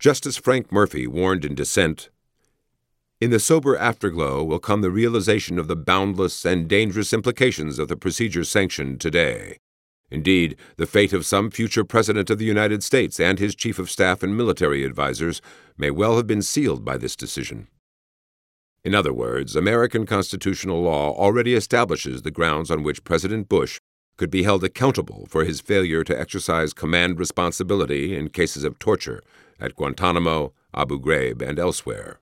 Justice Frank Murphy warned in dissent, "In the sober afterglow will come the realization of the boundless and dangerous implications of the procedure sanctioned today. Indeed, the fate of some future President of the United States and his Chief of Staff and military advisers may well have been sealed by this decision." In other words, American constitutional law already establishes the grounds on which President Bush could be held accountable for his failure to exercise command responsibility in cases of torture at Guantanamo, Abu Ghraib, and elsewhere.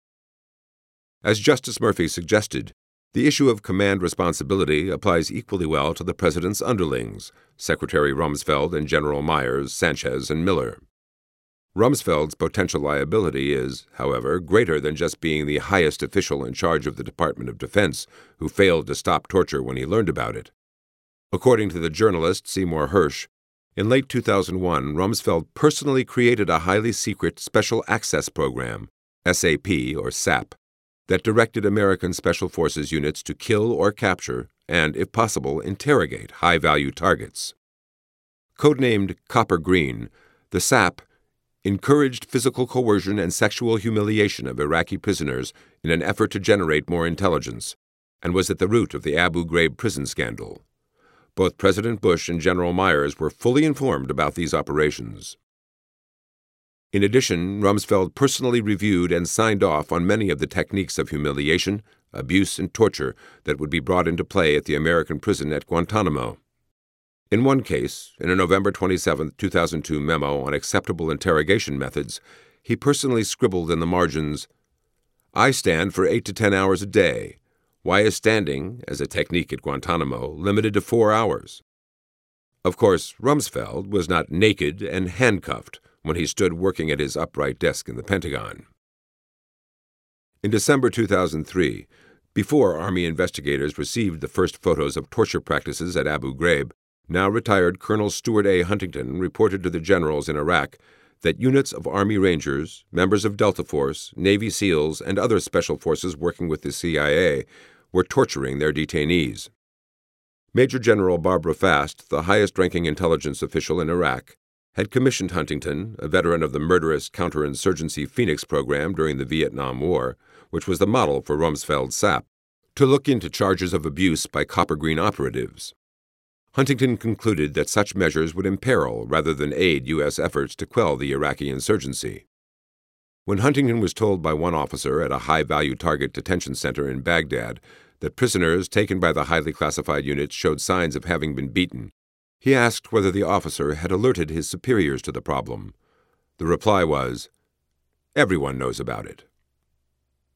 As Justice Murphy suggested, the issue of command responsibility applies equally well to the president's underlings, Secretary Rumsfeld and General Myers, Sanchez, and Miller. Rumsfeld's potential liability is, however, greater than just being the highest official in charge of the Department of Defense who failed to stop torture when he learned about it. According to the journalist Seymour Hersh, in late 2001, Rumsfeld personally created a highly secret Special Access Program, SAP or SAP, that directed American Special Forces units to kill or capture and, if possible, interrogate high-value targets. Codenamed Copper Green, the SAP encouraged physical coercion and sexual humiliation of Iraqi prisoners in an effort to generate more intelligence, and was at the root of the Abu Ghraib prison scandal. Both President Bush and General Myers were fully informed about these operations. In addition, Rumsfeld personally reviewed and signed off on many of the techniques of humiliation, abuse, and torture that would be brought into play at the American prison at Guantanamo. In one case, in a November 27, 2002 memo on acceptable interrogation methods, he personally scribbled in the margins, "I stand for 8 to 10 hours a day. Why is standing, as a technique at Guantanamo, limited to 4 hours?" Of course, Rumsfeld was not naked and handcuffed when he stood working at his upright desk in the Pentagon. In December 2003, before Army investigators received the first photos of torture practices at Abu Ghraib, now retired Colonel Stuart A. Huntington reported to the generals in Iraq that units of Army Rangers, members of Delta Force, Navy SEALs, and other special forces working with the CIA were torturing their detainees. Major General Barbara Fast, the highest-ranking intelligence official in Iraq, had commissioned Huntington, a veteran of the murderous counterinsurgency Phoenix program during the Vietnam War, which was the model for Rumsfeld's SAP, to look into charges of abuse by Copper Green operatives. Huntington concluded that such measures would imperil rather than aid U.S. efforts to quell the Iraqi insurgency. When Huntington was told by one officer at a high-value target detention center in Baghdad that prisoners taken by the highly classified units showed signs of having been beaten, he asked whether the officer had alerted his superiors to the problem. The reply was, "Everyone knows about it."